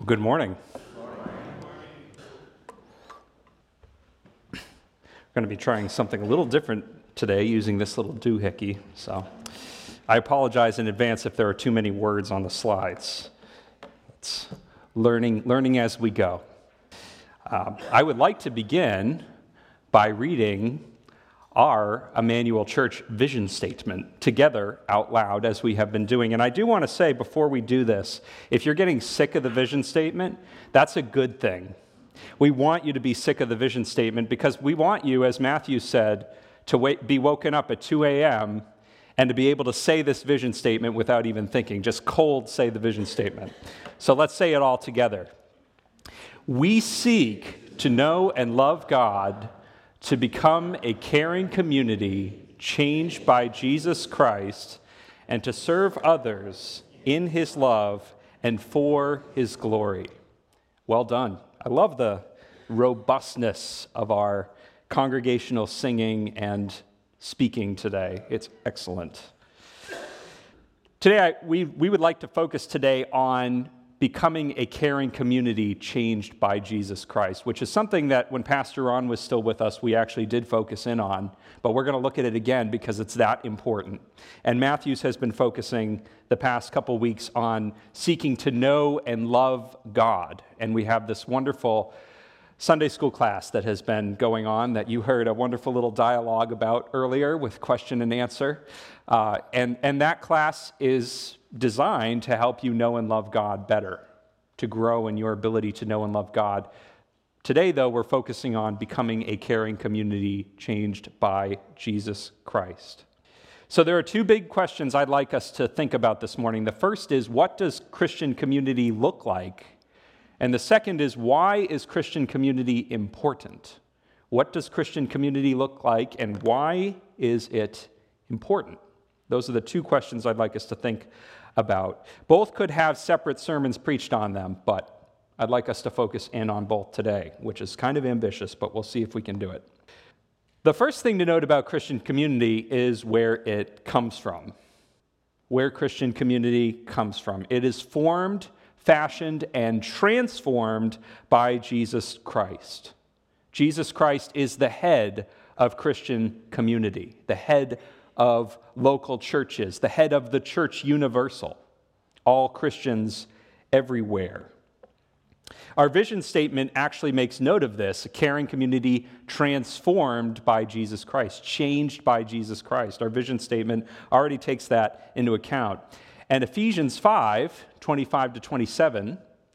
Well, good morning. We're going to be trying something a little different today using this little doohickey, so I apologize in advance if there are too many words on the slides. It's learning as we go. I would like to begin by reading our Emmanuel Church vision statement together out loud as we have been doing. And I do want to say before we do this, if you're getting sick of the vision statement, that's a good thing. We want you to be sick of the vision statement because we want you, as Matthew said, to be woken up at 2 a.m. and to be able to say this vision statement without even thinking, just cold say the vision statement. So let's say it all together. We seek to know and love God, to become a caring community changed by Jesus Christ, and to serve others in his love and for his glory. Well done. I love the robustness of our congregational singing and speaking today. It's excellent. Today, we would like to focus today on becoming a caring community changed by Jesus Christ, which is something that when Pastor Ron was still with us, we actually did focus in on, but we're going to look at it again because it's that important. And Matthews has been focusing the past couple weeks on seeking to know and love God, and we have this wonderful Sunday school class that has been going on that you heard a wonderful little dialogue about earlier with question and answer. And that class is designed to help you know and love God better, to grow in your ability to know and love God. Today, though, we're focusing on becoming a caring community changed by Jesus Christ. So there are two big questions I'd like us to think about this morning. The first is, what does Christian community look like? And the second is, why is Christian community important? What does Christian community look like, and why is it important? Those are the two questions I'd like us to think about. Both could have separate sermons preached on them, but I'd like us to focus in on both today, which is kind of ambitious, but we'll see if we can do it. The first thing to note about Christian community is where it comes from. Where Christian community comes from. It is formed, fashioned, and transformed by Jesus Christ. Jesus Christ is the head of Christian community, the head of local churches, the head of the church universal, all Christians everywhere. Our vision statement actually makes note of this, a caring community transformed by Jesus Christ, changed by Jesus Christ. Our vision statement already takes that into account. And Ephesians 5:25-27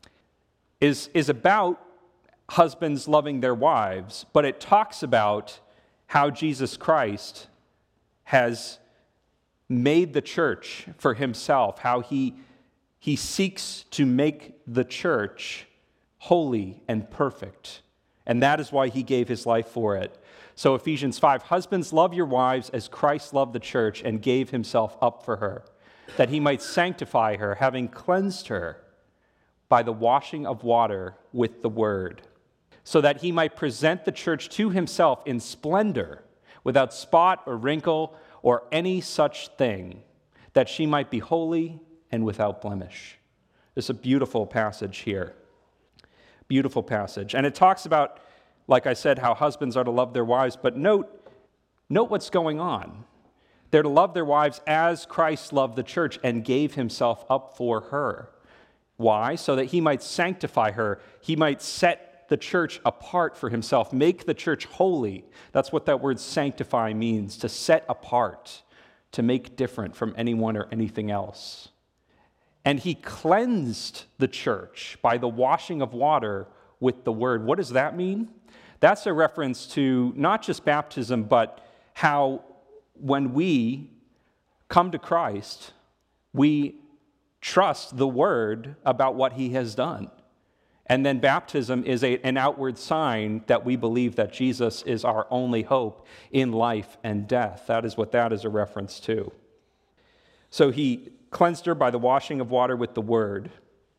is about husbands loving their wives, but it talks about how Jesus Christ has made the church for himself, how he seeks to make the church holy and perfect. And that is why he gave his life for it. So Ephesians 5, husbands, love your wives as Christ loved the church and gave himself up for her, that he might sanctify her, having cleansed her by the washing of water with the word, so that he might present the church to himself in splendor, without spot or wrinkle or any such thing, that she might be holy and without blemish. It's a beautiful passage here. Beautiful passage. And it talks about, like I said, how husbands are to love their wives, but note what's going on. They're to love their wives as Christ loved the church and gave himself up for her. Why? So that he might sanctify her. He might set the church apart for himself, make the church holy. That's what that word sanctify means, to set apart, to make different from anyone or anything else. And he cleansed the church by the washing of water with the word. What does that mean? That's a reference to not just baptism, but how when we come to Christ, we trust the word about what he has done. And then baptism is an outward sign that we believe that Jesus is our only hope in life and death. That is what that is a reference to. So he cleansed her by the washing of water with the word.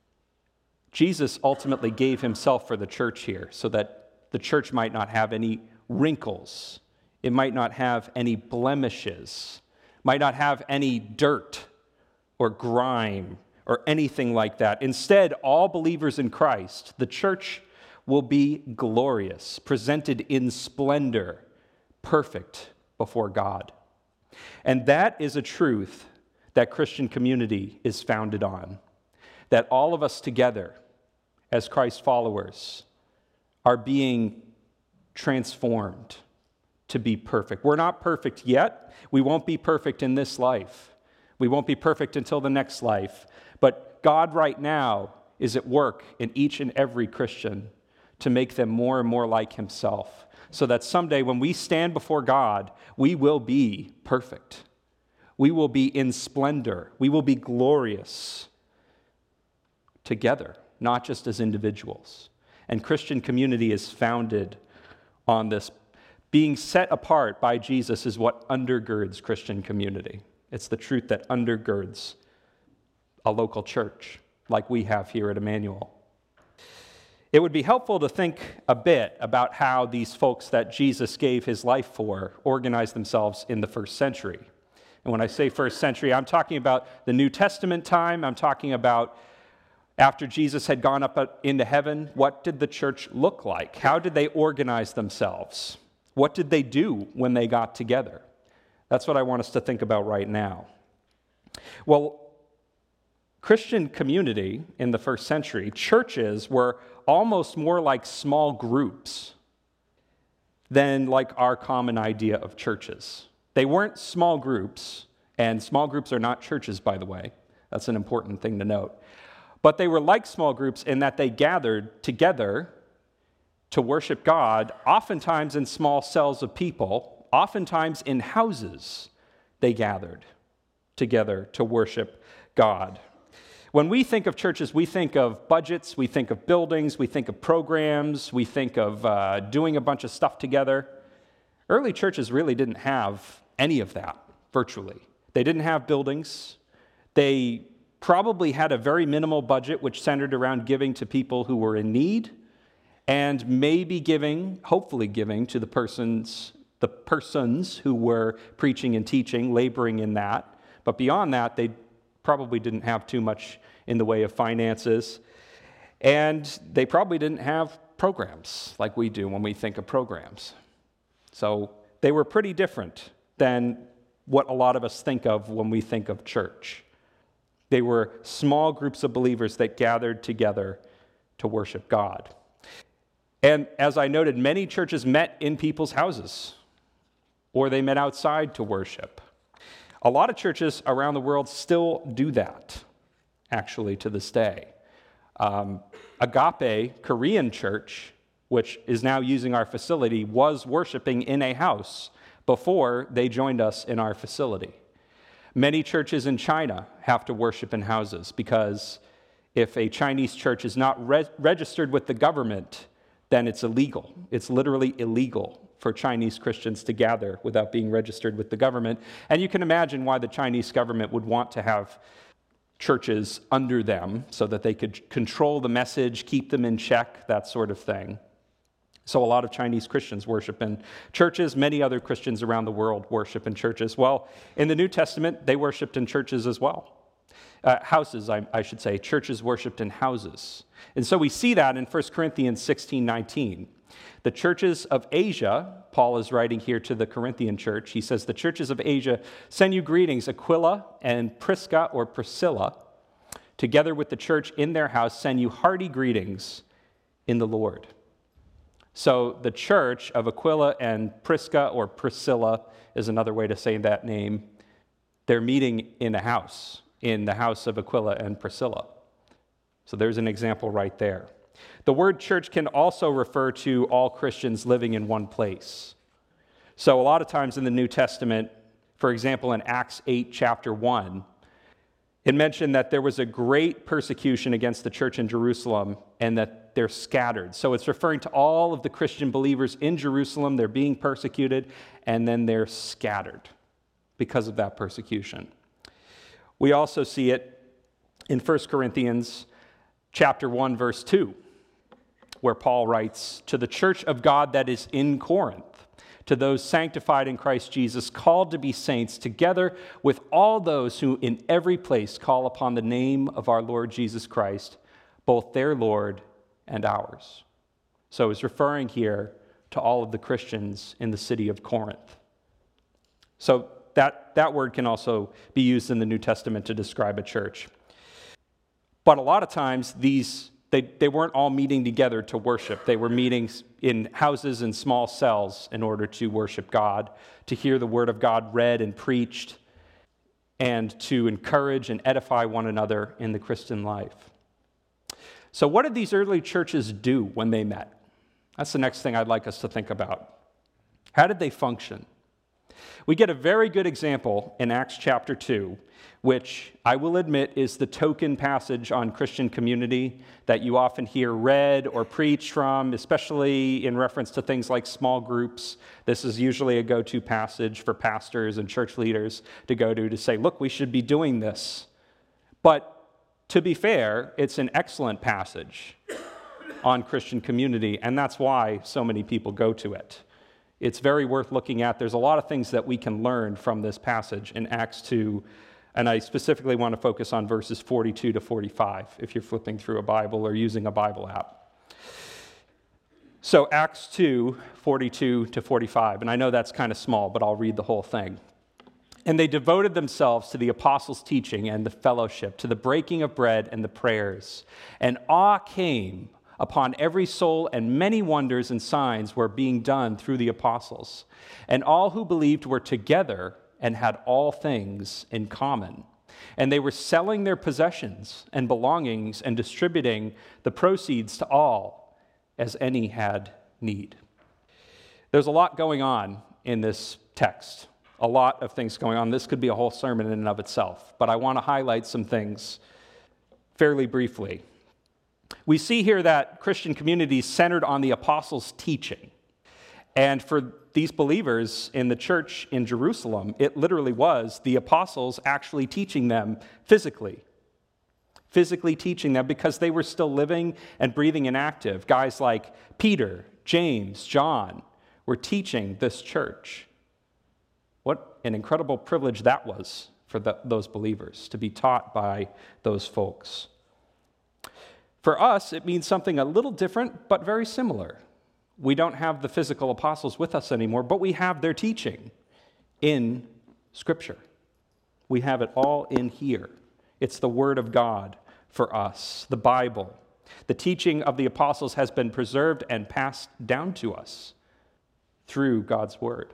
Jesus ultimately gave himself for the church here so that the church might not have any wrinkles. It might not have any blemishes, might not have any dirt or grime or anything like that. Instead, all believers in Christ, the church, will be glorious, presented in splendor, perfect before God. And that is a truth that Christian community is founded on, that all of us together as Christ followers are being transformed to be perfect. We're not perfect yet. We won't be perfect in this life. We won't be perfect until the next life. But God right now is at work in each and every Christian to make them more and more like himself, so that someday when we stand before God, we will be perfect. We will be in splendor. We will be glorious together, not just as individuals. And Christian community is founded on this. Being set apart by Jesus is what undergirds Christian community. It's the truth that undergirds a local church like we have here at Emmanuel. It would be helpful to think a bit about how these folks that Jesus gave his life for organized themselves in the first century. And when I say first century, I'm talking about the New Testament time. I'm talking about after Jesus had gone up into heaven. What did the church look like? How did they organize themselves? What did they do when they got together? That's what I want us to think about right now. Well, Christian community in the first century, churches were almost more like small groups than like our common idea of churches. They weren't small groups, and small groups are not churches, by the way. That's an important thing to note. But they were like small groups in that they gathered together to worship God, oftentimes in small cells of people, oftentimes in houses they gathered together to worship God. When we think of churches, we think of budgets, we think of buildings, we think of programs, we think of doing a bunch of stuff together. Early churches really didn't have any of that, virtually. They didn't have buildings. They probably had a very minimal budget, which centered around giving to people who were in need, and maybe giving, hopefully giving, to the persons who were preaching and teaching, laboring in that. But beyond that, they probably didn't have too much in the way of finances. And they probably didn't have programs like we do when we think of programs. So they were pretty different than what a lot of us think of when we think of church. They were small groups of believers that gathered together to worship God. And as I noted, many churches met in people's houses, or they met outside to worship. A lot of churches around the world still do that, actually, to this day. Agape Korean Church, which is now using our facility, was worshiping in a house before they joined us in our facility. Many churches in China have to worship in houses because if a Chinese church is not registered with the government, then it's illegal. It's literally illegal for Chinese Christians to gather without being registered with the government. And you can imagine why the Chinese government would want to have churches under them so that they could control the message, keep them in check, that sort of thing. So a lot of Chinese Christians worship in churches. Many other Christians around the world worship in churches. Well, in the New Testament, they worshiped in churches as well. Houses, I should say. Churches worshiped in houses. And so we see that in 1 Corinthians 16:19. The churches of Asia, Paul is writing here to the Corinthian church, he says, the churches of Asia send you greetings. Aquila and Prisca or Priscilla, together with the church in their house, send you hearty greetings in the Lord. So the church of Aquila and Prisca or Priscilla is another way to say that name. They're meeting in a house, in the house of Aquila and Priscilla. So there's an example right there. The word church can also refer to all Christians living in one place. So a lot of times in the New Testament, for example, in Acts 8, chapter 1, it mentioned that there was a great persecution against the church in Jerusalem and that they're scattered. So it's referring to all of the Christian believers in Jerusalem. They're being persecuted, and then they're scattered because of that persecution. We also see it in 1 Corinthians chapter 1, verse 2, where Paul writes, to the church of God that is in Corinth, to those sanctified in Christ Jesus, called to be saints, together with all those who in every place call upon the name of our Lord Jesus Christ, both their Lord and ours. So he's referring here to all of the Christians in the city of Corinth. So that word can also be used in the New Testament to describe a church. But a lot of times they weren't all meeting together to worship. They were meeting in houses and small cells in order to worship God, to hear the word of God read and preached, and to encourage and edify one another in the Christian life. So what did these early churches do when they met? That's the next thing I'd like us to think about. How did they function? We get a very good example in Acts chapter 2, which I will admit is the token passage on Christian community that you often hear read or preached from, especially in reference to things like small groups. This is usually a go-to passage for pastors and church leaders to go to say, look, we should be doing this. But to be fair, it's an excellent passage on Christian community, and that's why so many people go to it. It's very worth looking at. There's a lot of things that we can learn from this passage in Acts 2, and I specifically want to focus on verses 42 to 45 if you're flipping through a Bible or using a Bible app. So Acts 2, 42 to 45, and I know that's kind of small, but I'll read the whole thing. And they devoted themselves to the apostles' teaching and the fellowship, to the breaking of bread and the prayers. And awe came upon every soul, and many wonders and signs were being done through the apostles. And all who believed were together and had all things in common. And they were selling their possessions and belongings and distributing the proceeds to all as any had need. There's a lot going on in this text, a lot of things going on. This could be a whole sermon in and of itself, but I want to highlight some things fairly briefly. We see here that Christian community is centered on the apostles' teaching. And for these believers in the church in Jerusalem, it literally was the apostles actually teaching them physically teaching them because they were still living and breathing and active. Guys like Peter, James, John were teaching this church. What an incredible privilege that was for those believers, to be taught by those folks. For us, it means something a little different, but very similar. We don't have the physical apostles with us anymore, but we have their teaching in Scripture. We have it all in here. It's the Word of God for us, the Bible. The teaching of the apostles has been preserved and passed down to us through God's Word.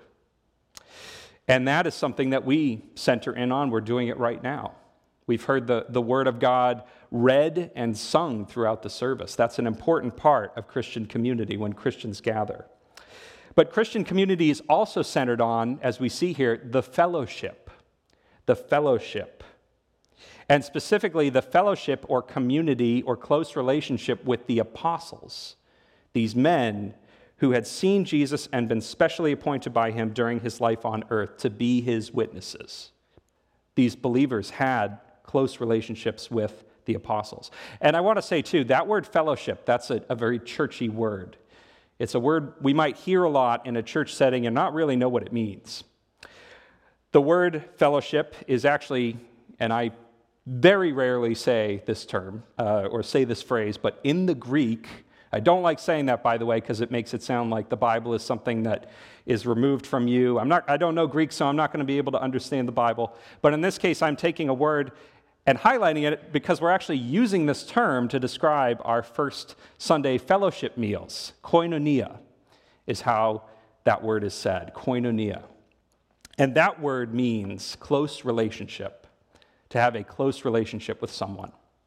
And that is something that we center in on. We're doing it right now. We've heard the Word of God read and sung throughout the service. That's an important part of Christian community when Christians gather. But Christian community is also centered on, as we see here, the fellowship. The fellowship. And specifically, the fellowship or community or close relationship with the apostles. These men who had seen Jesus and been specially appointed by him during his life on earth to be his witnesses. These believers had close relationships with the apostles. And I want to say, too, that word fellowship, that's a very churchy word. It's a word we might hear a lot in a church setting and not really know what it means. The word fellowship is actually, and I very rarely say this term or say this phrase, but in the Greek, I don't like saying that, by the way, because it makes it sound like the Bible is something that is removed from you. I don't know Greek, so I'm not going to be able to understand the Bible. But in this case, I'm taking a word and highlighting it because we're actually using this term to describe our first Sunday fellowship meals. Koinonia is how that word is said, koinonia. And that word means close relationship, to have a close relationship with someone.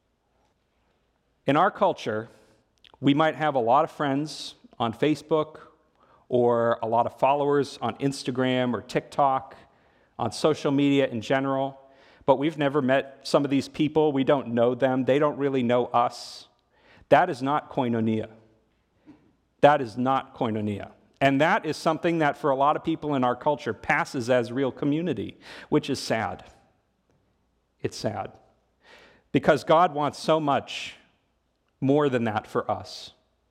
In our culture, we might have a lot of friends on Facebook or a lot of followers on Instagram or TikTok, on social media in general, but we've never met some of these people. We don't know them. They don't really know us. That is not koinonia. That is not koinonia. And that is something that for a lot of people in our culture passes as real community, which is sad. It's sad. Because God wants so much more than that for us.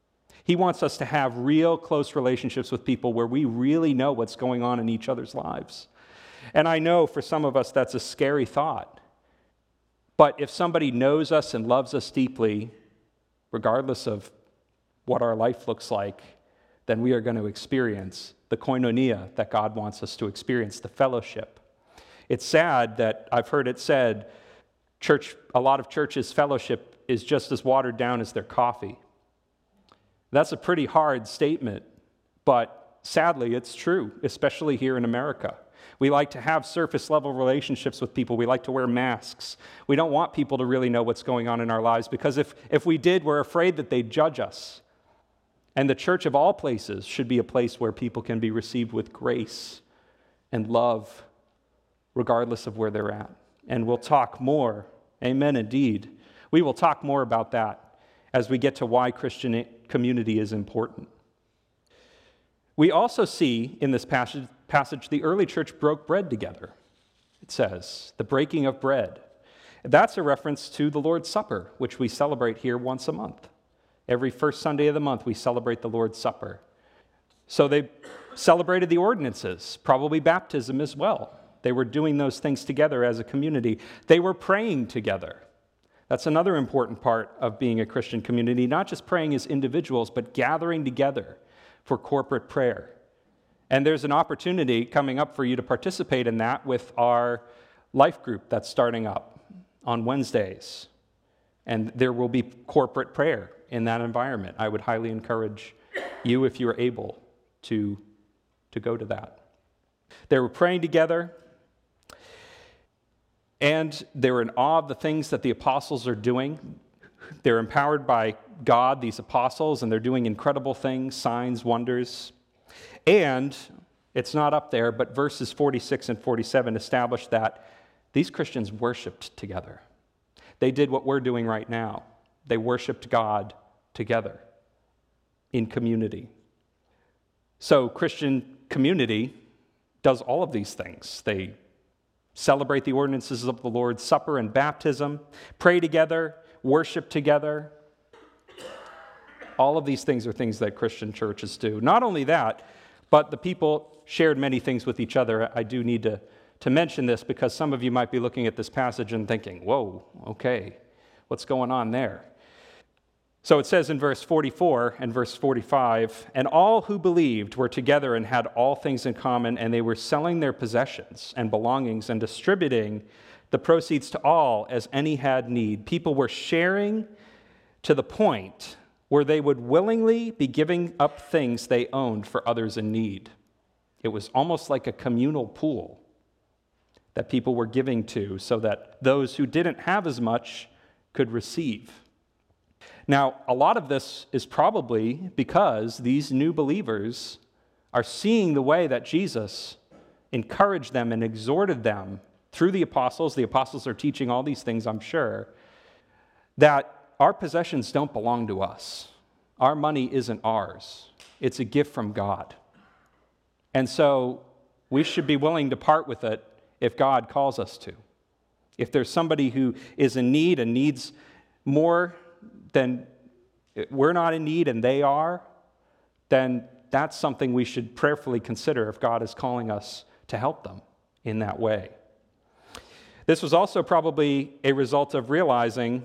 He wants us to have real close relationships with people where we really know what's going on in each other's lives. And I know for some of us that's a scary thought. But if somebody knows us and loves us deeply, regardless of what our life looks like, then we are going to experience the koinonia that God wants us to experience, the fellowship. It's sad that I've heard it said, a lot of churches' fellowship is just as watered down as their coffee. That's a pretty hard statement, but sadly it's true, especially here in America. We like to have surface-level relationships with people. We like to wear masks. We don't want people to really know what's going on in our lives because if we did, we're afraid that they'd judge us. And the church of all places should be a place where people can be received with grace and love, regardless of where they're at. And we'll talk more, amen indeed. We will talk more about that as we get to why Christian community is important. We also see in this passage the early church broke bread together. It says, the breaking of bread. That's a reference to the Lord's Supper, which we celebrate here once a month. Every first Sunday of the month, we celebrate the Lord's Supper. So they celebrated the ordinances, probably baptism as well. They were doing those things together as a community. They were praying together. That's another important part of being a Christian community, not just praying as individuals, but gathering together for corporate prayer. And there's an opportunity coming up for you to participate in that with our life group that's starting up on Wednesdays. And there will be corporate prayer in that environment. I would highly encourage you, if you are able, to go to that. They were praying together, and they were in awe of the things that the apostles are doing. They're empowered by God, these apostles, and they're doing incredible things, signs, wonders. And it's not up there, but verses 46 and 47 establish that these Christians worshiped together. They did what we're doing right now. They worshiped God together in community. So Christian community does all of these things. They celebrate the ordinances of the Lord's Supper and baptism, pray together, worship together. All of these things are things that Christian churches do. Not only that, but the people shared many things with each other. I do need to mention this because some of you might be looking at this passage and thinking, whoa, okay, what's going on there? So it says in verse 44 and verse 45, and all who believed were together and had all things in common, and they were selling their possessions and belongings and distributing the proceeds to all as any had need. People were sharing to the point where they would willingly be giving up things they owned for others in need. It was almost like a communal pool that people were giving to so that those who didn't have as much could receive. Now, a lot of this is probably because these new believers are seeing the way that Jesus encouraged them and exhorted them through the apostles. The apostles are teaching all these things, I'm sure, that our possessions don't belong to us. Our money isn't ours. It's a gift from God. And so we should be willing to part with it if God calls us to. If there's somebody who is in need and needs more than we're not in need and they are, then that's something we should prayerfully consider if God is calling us to help them in that way. This was also probably a result of realizing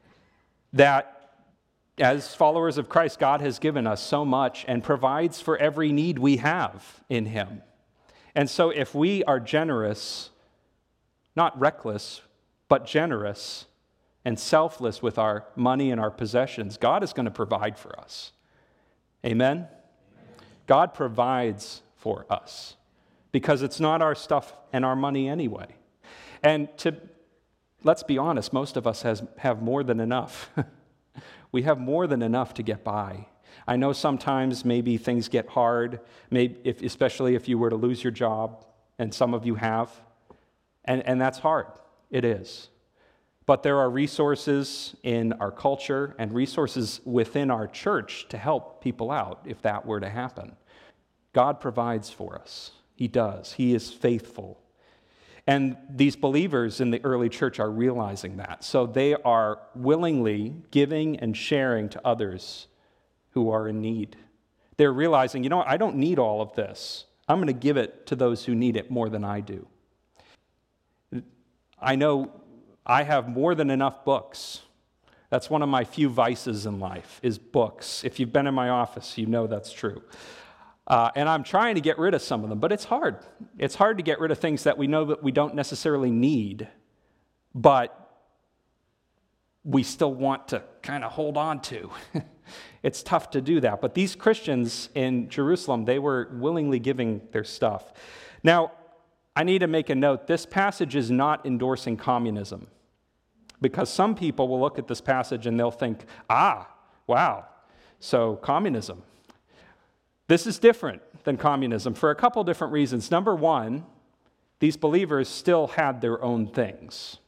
that as followers of Christ, God has given us so much and provides for every need we have in Him. And so if we are generous, not reckless, but generous and selfless with our money and our possessions, God is going to provide for us. Amen? God provides for us because it's not our stuff and our money anyway. And let's be honest, most of us have more than enough. We have more than enough to get by. I know sometimes maybe things get hard, especially if you were to lose your job, and some of you have, and that's hard. It is. But there are resources in our culture and resources within our church to help people out if that were to happen. God provides for us. He does. He is faithful. And these believers in the early church are realizing that. So they are willingly giving and sharing to others who are in need. They're realizing, you know what, I don't need all of this. I'm going to give it to those who need it more than I do. I know I have more than enough books. That's one of my few vices in life, is books. If you've been in my office, you know that's true. And I'm trying to get rid of some of them, but it's hard. It's hard to get rid of things that we know that we don't necessarily need, but we still want to kind of hold on to. It's tough to do that. But these Christians in Jerusalem, they were willingly giving their stuff. Now, I need to make a note. This passage is not endorsing communism, because some people will look at this passage and they'll think, wow, so communism. This is different than communism for a couple different reasons. Number one, these believers still had their own things.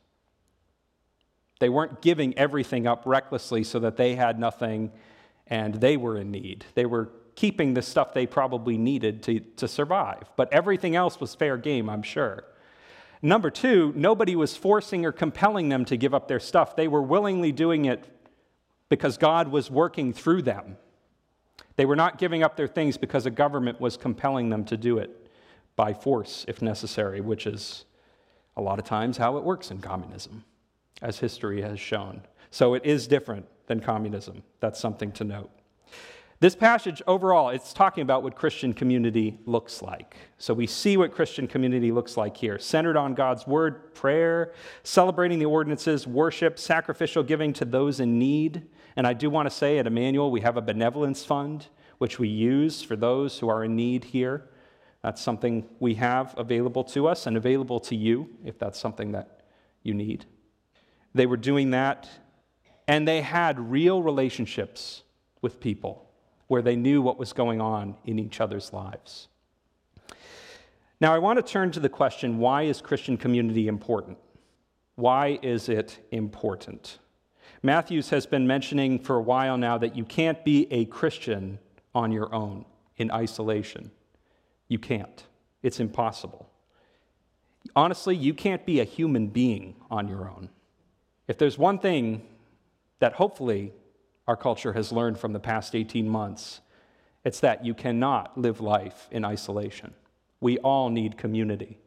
They weren't giving everything up recklessly so that they had nothing and they were in need. They were keeping the stuff they probably needed to survive. But everything else was fair game, I'm sure. Number two, nobody was forcing or compelling them to give up their stuff. They were willingly doing it because God was working through them. They were not giving up their things because a government was compelling them to do it by force, if necessary, which is a lot of times how it works in communism, as history has shown. So it is different than communism. That's something to note. This passage overall, it's talking about what Christian community looks like. So we see what Christian community looks like here. Centered on God's word, prayer, celebrating the ordinances, worship, sacrificial giving to those in need. And I do want to say at Emmanuel, we have a benevolence fund, which we use for those who are in need here. That's something we have available to us and available to you, if that's something that you need. They were doing that, and they had real relationships with people where they knew what was going on in each other's lives. Now, I want to turn to the question, why is Christian community important? Why is it important? Matthews has been mentioning for a while now that you can't be a Christian on your own, in isolation. You can't. It's impossible. Honestly, you can't be a human being on your own. If there's one thing that hopefully our culture has learned from the past 18 months, it's that you cannot live life in isolation. We all need community.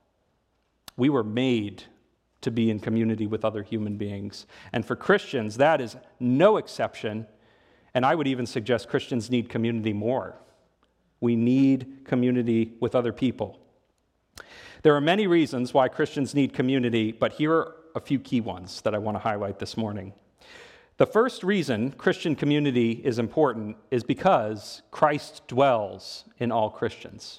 We were made to be in community with other human beings. And for Christians, that is no exception. And I would even suggest Christians need community more. We need community with other people. There are many reasons why Christians need community, but here are a few key ones that I want to highlight this morning. The first reason Christian community is important is because Christ dwells in all Christians.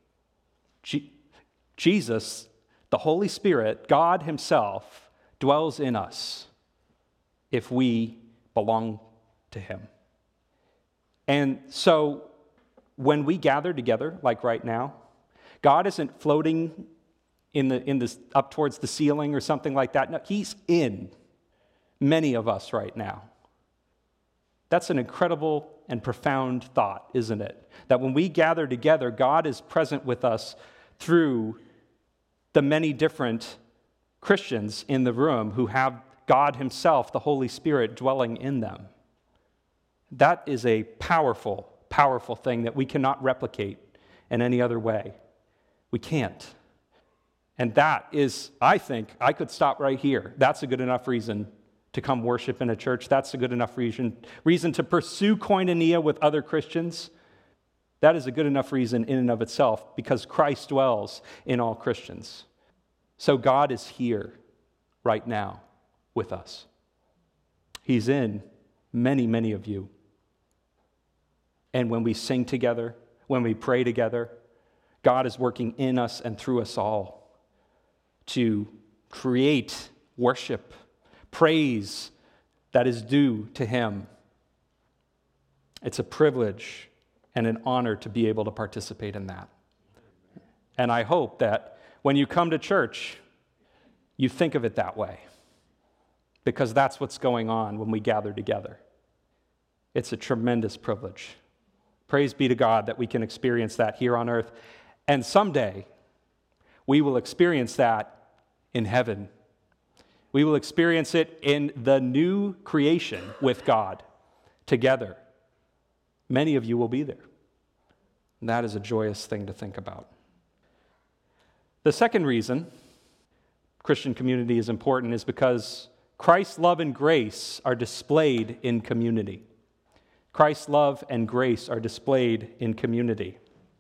Jesus, the Holy Spirit, God himself, dwells in us if we belong to him. And so when we gather together, like right now, God isn't floating in the up towards the ceiling or something like that. No, he's in many of us right now. That's an incredible and profound thought, isn't it? That when we gather together, God is present with us through the many different Christians in the room who have God himself, the Holy Spirit, dwelling in them. That is a powerful, powerful thing that we cannot replicate in any other way. We can't. And that is, I think, I could stop right here. That's a good enough reason to come worship in a church. That's a good enough reason to pursue koinonia with other Christians. That is a good enough reason in and of itself, because Christ dwells in all Christians. So God is here right now with us. He's in many, many of you. And when we sing together, when we pray together, God is working in us and through us all to create worship, praise that is due to him. It's a privilege and an honor to be able to participate in that. And I hope that when you come to church, you think of it that way, because that's what's going on when we gather together. It's a tremendous privilege. Praise be to God that we can experience that here on earth. And someday, we will experience that in heaven. We will experience it in the new creation with God together. Many of you will be there. And that is a joyous thing to think about. The second reason Christian community is important is because Christ's love and grace are displayed in community. Christ's love and grace are displayed in community.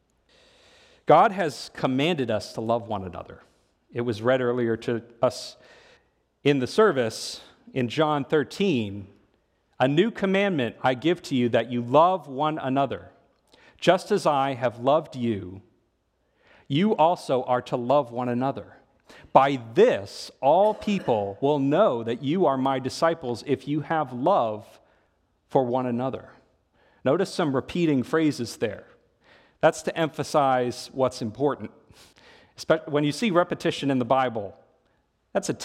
God has commanded us to love one another. It was read earlier to us in the service in John 13. A new commandment I give to you, that you love one another. Just as I have loved you, you also are to love one another. By this, all people will know that you are my disciples if you have love for one another. Notice some repeating phrases there. That's to emphasize what's important. When you see repetition in the Bible, that's a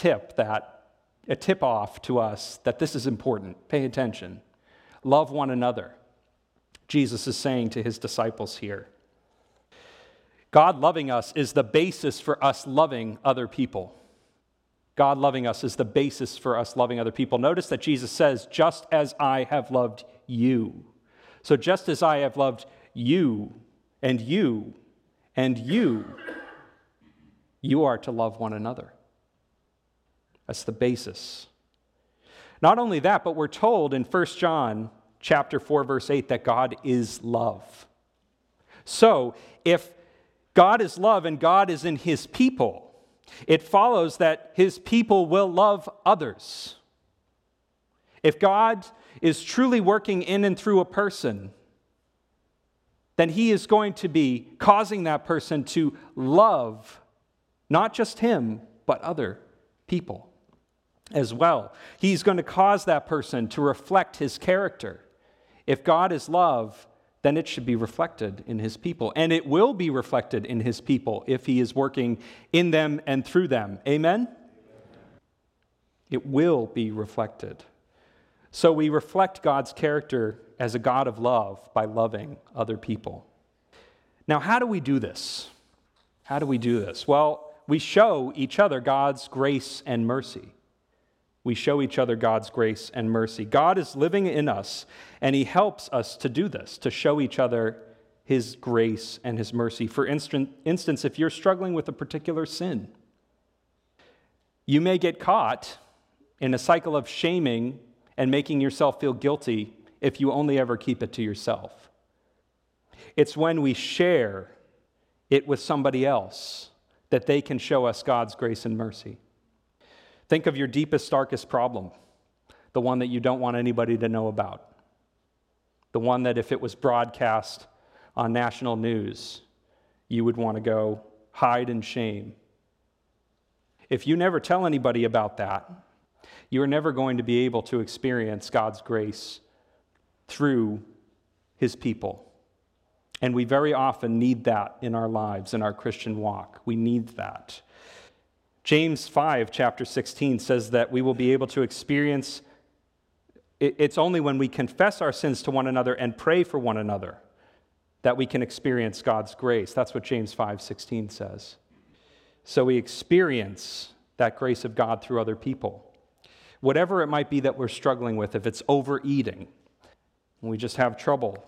tip off to us that this is important. Pay attention. Love one another. Jesus is saying to his disciples here. God loving us is the basis for us loving other people. God loving us is the basis for us loving other people. Notice that Jesus says, just as I have loved you. So just as I have loved you, and you, and you, you are to love one another. That's the basis. Not only that, but we're told in 1 John chapter 4, verse 8, that God is love. So, if God is love and God is in his people, it follows that his people will love others. If God is truly working in and through a person, then he is going to be causing that person to love not just him, but other people as well. He's going to cause that person to reflect his character. If God is love, then it should be reflected in his people. And it will be reflected in his people if he is working in them and through them. Amen? It will be reflected. So we reflect God's character as a God of love by loving other people. Now, how do we do this? How do we do this? Well, we show each other God's grace and mercy. We show each other God's grace and mercy. God is living in us, and he helps us to do this, to show each other his grace and his mercy. For instance, if you're struggling with a particular sin, you may get caught in a cycle of shaming and making yourself feel guilty if you only ever keep it to yourself. It's when we share it with somebody else that they can show us God's grace and mercy. Think of your deepest, darkest problem, the one that you don't want anybody to know about, the one that if it was broadcast on national news, you would want to go hide in shame. If you never tell anybody about that, you're never going to be able to experience God's grace through his people. And we very often need that in our lives, in our Christian walk. We need that. James 5, chapter 16 says that we will be able to experience, it's only when we confess our sins to one another and pray for one another that we can experience God's grace. That's what James 5:16 says. So we experience that grace of God through other people. Whatever it might be that we're struggling with, if it's overeating, we just have trouble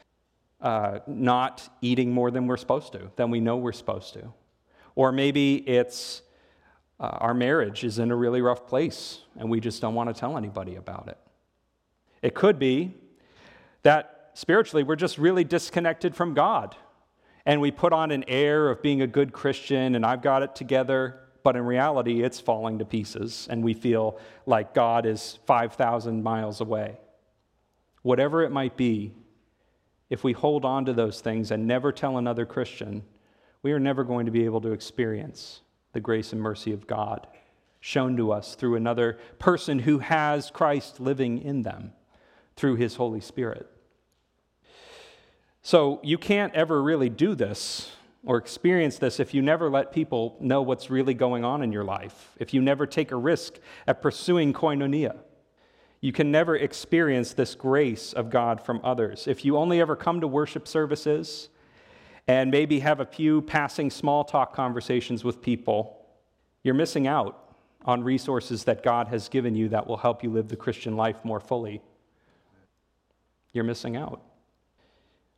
not eating more than we're supposed to, than we know we're supposed to. Or maybe it's our marriage is in a really rough place, and we just don't want to tell anybody about it. It could be that spiritually we're just really disconnected from God, and we put on an air of being a good Christian, and I've got it together, but in reality it's falling to pieces, and we feel like God is 5,000 miles away. Whatever it might be, if we hold on to those things and never tell another Christian, we are never going to be able to experience the grace and mercy of God shown to us through another person who has Christ living in them through his Holy Spirit. So you can't ever really do this or experience this if you never let people know what's really going on in your life, if you never take a risk at pursuing koinonia. You can never experience this grace of God from others. If you only ever come to worship services and maybe have a few passing small talk conversations with people, you're missing out on resources that God has given you that will help you live the Christian life more fully. You're missing out.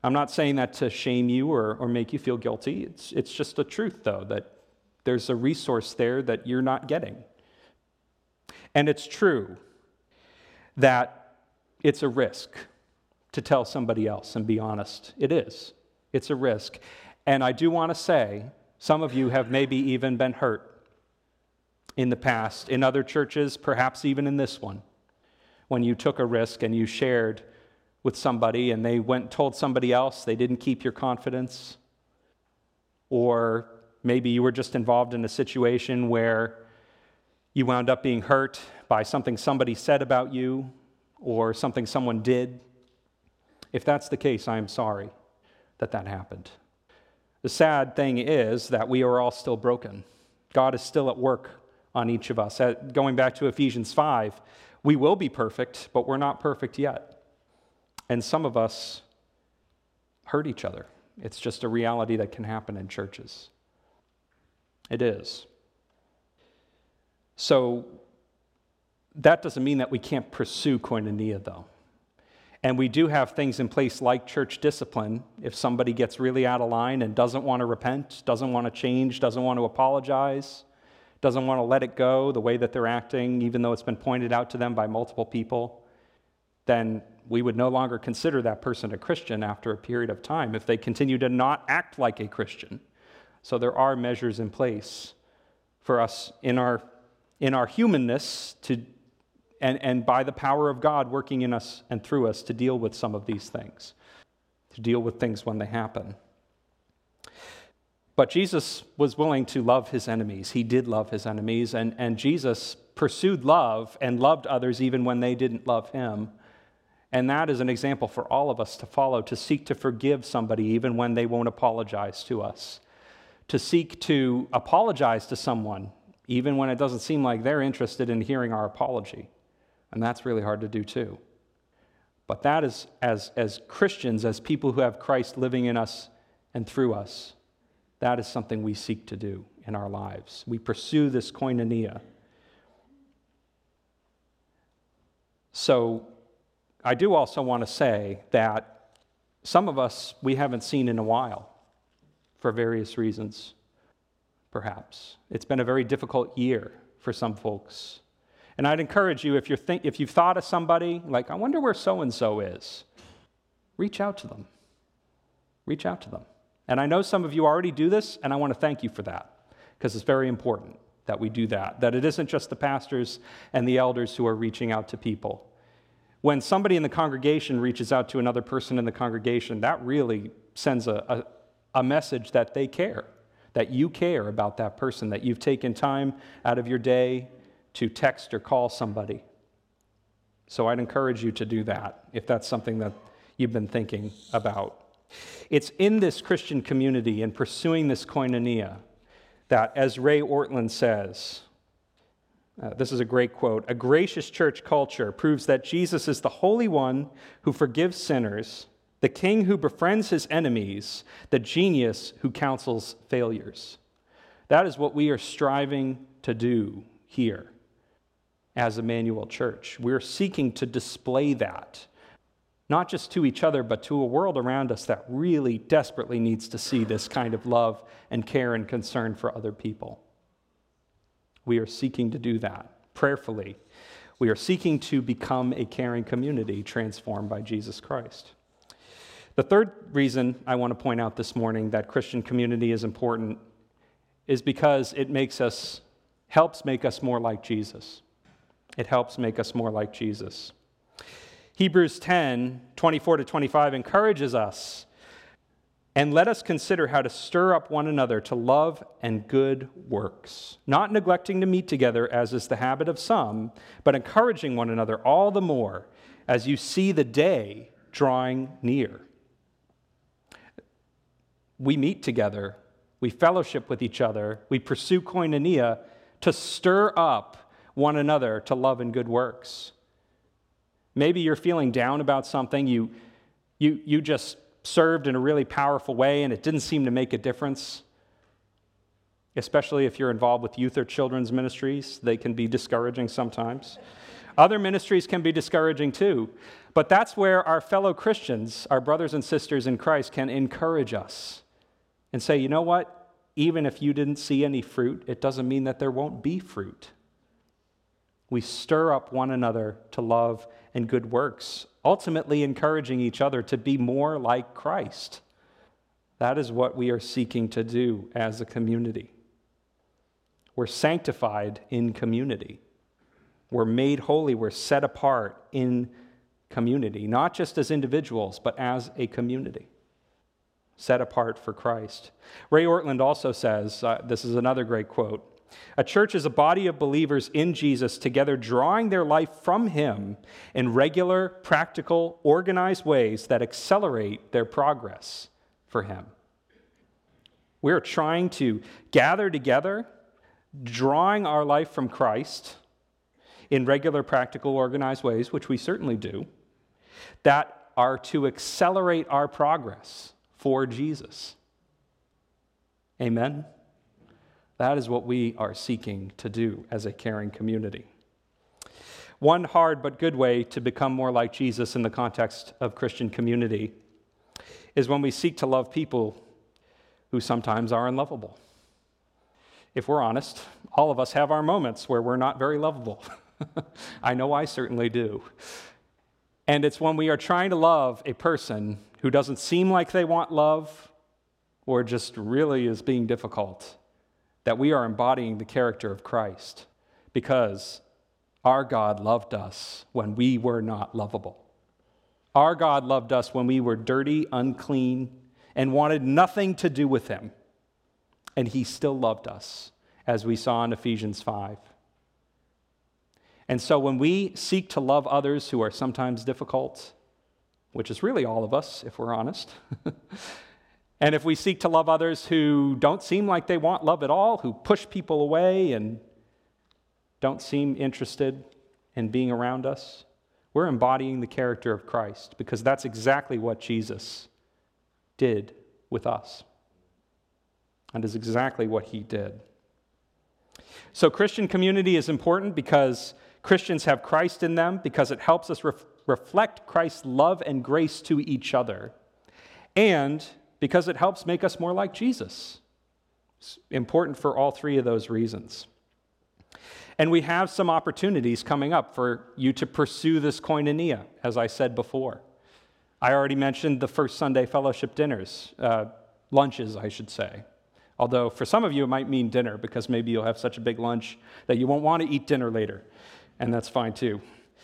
I'm not saying that to shame you or make you feel guilty. It's just the truth, though, that there's a resource there that you're not getting. And it's true that it's a risk to tell somebody else and be honest. It is. It's a risk. And I do want to say, some of you have maybe even been hurt in the past, in other churches, perhaps even in this one, when you took a risk and you shared with somebody and they went and told somebody else, they didn't keep your confidence. Or maybe you were just involved in a situation where you wound up being hurt by something somebody said about you or something someone did. If that's the case, I am sorry that happened. The sad thing is that we are all still broken. God is still at work on each of us. Going back to Ephesians 5, we will be perfect, but we're not perfect yet. And some of us hurt each other. It's just a reality that can happen in churches. It is. So that doesn't mean that we can't pursue koinonia, though. And we do have things in place like church discipline. If somebody gets really out of line and doesn't want to repent, doesn't want to change, doesn't want to apologize, doesn't want to let it go the way that they're acting, even though it's been pointed out to them by multiple people, then we would no longer consider that person a Christian after a period of time if they continue to not act like a Christian. So there are measures in place for us in our humanness and by the power of God working in us and through us to deal with some of these things, to deal with things when they happen. But Jesus was willing to love his enemies. He did love his enemies, and Jesus pursued love and loved others even when they didn't love him. And that is an example for all of us to follow, to seek to forgive somebody even when they won't apologize to us, to seek to apologize to someone even when it doesn't seem like they're interested in hearing our apology. And that's really hard to do too. But that is, as Christians, as people who have Christ living in us and through us, that is something we seek to do in our lives. We pursue this koinonia. So I do also want to say that some of us we haven't seen in a while for various reasons, perhaps. It's been a very difficult year for some folks. And I'd encourage you, if you've thought of somebody, like, I wonder where so-and-so is, reach out to them. Reach out to them. And I know some of you already do this, and I want to thank you for that, because it's very important that we do that it isn't just the pastors and the elders who are reaching out to people. When somebody in the congregation reaches out to another person in the congregation, that really sends a message that they care, that you care about that person, that you've taken time out of your day to text or call somebody. So I'd encourage you to do that if that's something that you've been thinking about. It's in this Christian community and pursuing this koinonia that, as Ray Ortlund says, this is a great quote, "A gracious church culture proves that Jesus is the Holy One who forgives sinners, the King who befriends his enemies, the genius who counsels failures." That is what we are striving to do here as Emmanuel Church. We're seeking to display that, not just to each other, but to a world around us that really desperately needs to see this kind of love and care and concern for other people. We are seeking to do that prayerfully. We are seeking to become a caring community transformed by Jesus Christ. The third reason I want to point out this morning that Christian community is important is because it helps make us more like Jesus. It helps make us more like Jesus. Hebrews 10:24-25 encourages us, "And let us consider how to stir up one another to love and good works, not neglecting to meet together as is the habit of some, but encouraging one another all the more as you see the day drawing near." We meet together, we fellowship with each other, we pursue koinonia to stir up one another to love and good works. Maybe you're feeling down about something, you just served in a really powerful way and it didn't seem to make a difference, especially if you're involved with youth or children's ministries. They can be discouraging sometimes. Other ministries can be discouraging too. But that's where our fellow Christians, our brothers and sisters in Christ, can encourage us and say, you know what? Even if you didn't see any fruit, it doesn't mean that there won't be fruit. We stir up one another to love and good works, ultimately encouraging each other to be more like Christ. That is what we are seeking to do as a community. We're sanctified in community. We're made holy. We're set apart in community, not just as individuals, but as a community, set apart for Christ. Ray Ortlund also says, this is another great quote, "A church is a body of believers in Jesus together drawing their life from Him in regular, practical, organized ways that accelerate their progress for Him." We're trying to gather together, drawing our life from Christ in regular, practical, organized ways, which we certainly do, that are to accelerate our progress for Jesus. Amen? That is what we are seeking to do as a caring community. One hard but good way to become more like Jesus in the context of Christian community is when we seek to love people who sometimes are unlovable. If we're honest, all of us have our moments where we're not very lovable. I know I certainly do. And it's when we are trying to love a person who doesn't seem like they want love or just really is being difficult that we are embodying the character of Christ, because our God loved us when we were not lovable. Our God loved us when we were dirty, unclean, and wanted nothing to do with Him. And He still loved us, as we saw in Ephesians 5. And so when we seek to love others who are sometimes difficult, which is really all of us, if we're honest, and if we seek to love others who don't seem like they want love at all, who push people away and don't seem interested in being around us, we're embodying the character of Christ, because that's exactly what Jesus did with us. And is exactly what He did. So Christian community is important because Christians have Christ in them, because it helps us reflect Christ's love and grace to each other, and because it helps make us more like Jesus. It's important for all three of those reasons. And we have some opportunities coming up for you to pursue this koinonia, as I said before. I already mentioned the first Sunday fellowship dinners, lunches, I should say. Although for some of you it might mean dinner, because maybe you'll have such a big lunch that you won't want to eat dinner later, and that's fine too.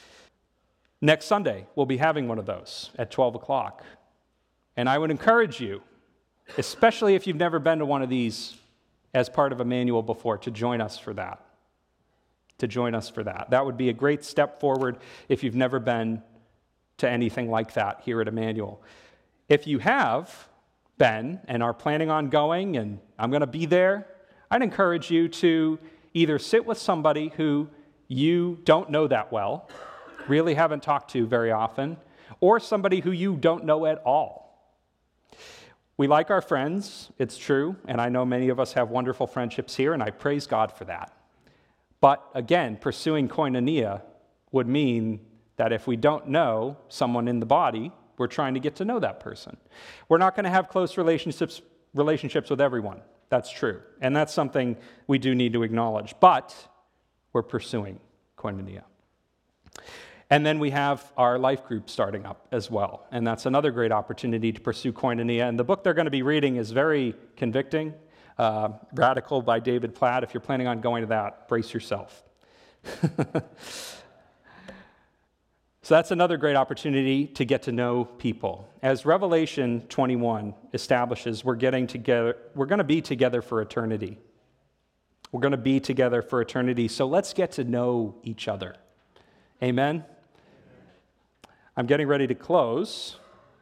Next Sunday, we'll be having one of those at 12 o'clock. And I would encourage you, especially if you've never been to one of these as part of Emmanuel before, to join us for that. To join us for that. That would be a great step forward if you've never been to anything like that here at Emmanuel. If you have been and are planning on going, and I'm going to be there, I'd encourage you to either sit with somebody who you don't know that well, really haven't talked to very often, or somebody who you don't know at all. We like our friends, it's true, and I know many of us have wonderful friendships here, and I praise God for that. But again, pursuing koinonia would mean that if we don't know someone in the body, we're trying to get to know that person. We're not going to have close relationships with everyone. That's true, and that's something we do need to acknowledge. But we're pursuing koinonia. And then we have our life group starting up as well, and that's another great opportunity to pursue koinonia. And the book they're going to be reading is very convicting, Radical by David Platt. If you're planning on going to that, brace yourself. So that's another great opportunity to get to know people. As Revelation 21 establishes, we're going to be together for eternity. We're going to be together for eternity, so let's get to know each other. Amen? I'm getting ready to close.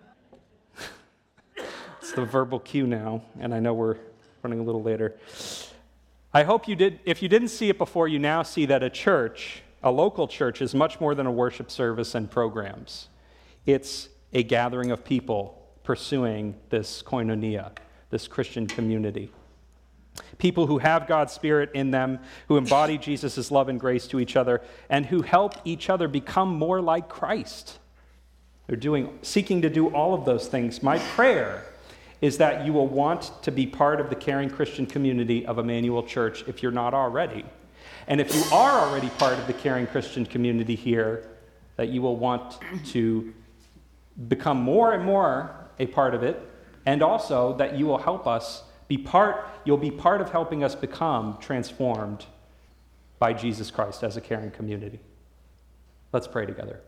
It's the verbal cue now, and I know we're running a little later. I hope you did. If you didn't see it before, you now see that a local church, is much more than a worship service and programs. It's a gathering of people pursuing this koinonia, this Christian community. People who have God's Spirit in them, who embody Jesus' love and grace to each other, and who help each other become more like Christ. They're seeking to do all of those things. My prayer is that you will want to be part of the caring Christian community of Emmanuel Church if you're not already. And if you are already part of the caring Christian community here, that you will want to become more and more a part of it, and also that you will help us you'll be part of helping us become transformed by Jesus Christ as a caring community. Let's pray together.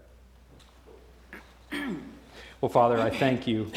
Well, Father, I thank you.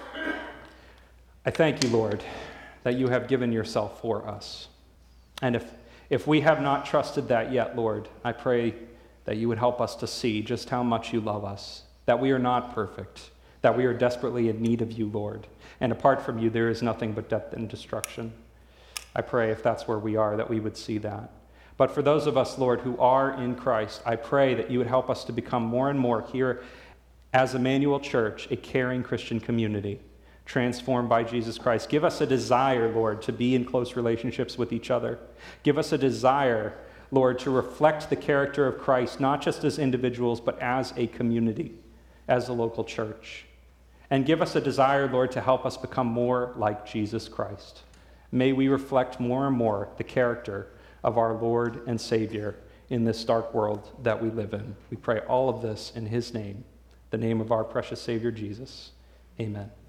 I thank you, Lord, that you have given yourself for us. And if we have not trusted that yet, Lord, I pray that you would help us to see just how much you love us, that we are not perfect, that we are desperately in need of you, Lord. And apart from you, there is nothing but death and destruction. I pray if that's where we are, that we would see that. But for those of us, Lord, who are in Christ, I pray that you would help us to become more and more here as Emmanuel Church, a caring Christian community, transformed by Jesus Christ. Give us a desire, Lord, to be in close relationships with each other. Give us a desire, Lord, to reflect the character of Christ, not just as individuals, but as a community, as a local church. And give us a desire, Lord, to help us become more like Jesus Christ. May we reflect more and more the character of our Lord and Savior in this dark world that we live in. We pray all of this in his name, the name of our precious Savior, Jesus. Amen.